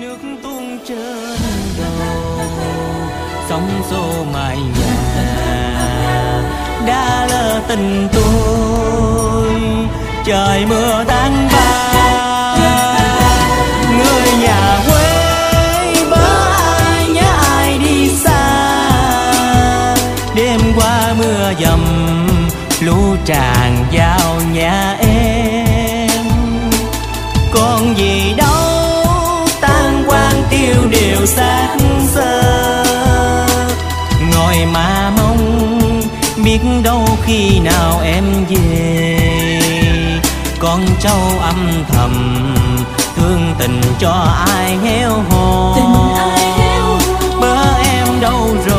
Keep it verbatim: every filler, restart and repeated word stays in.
nước tuôn trên đầu, sóng xô mái nhà đã lỡ tình tôi. Trời mưa tháng ba, người nhà quê bớ ai nhớ ai đi xa. Đêm qua mưa dầm lũ tràn vào nhà em, còn gì đâu tan quang tiêu điều xác xơ. Ngồi mà mong biết đâu khi nào em về, con trâu âm thầm thương tình cho ai héo hon. Bớ em đâu rồi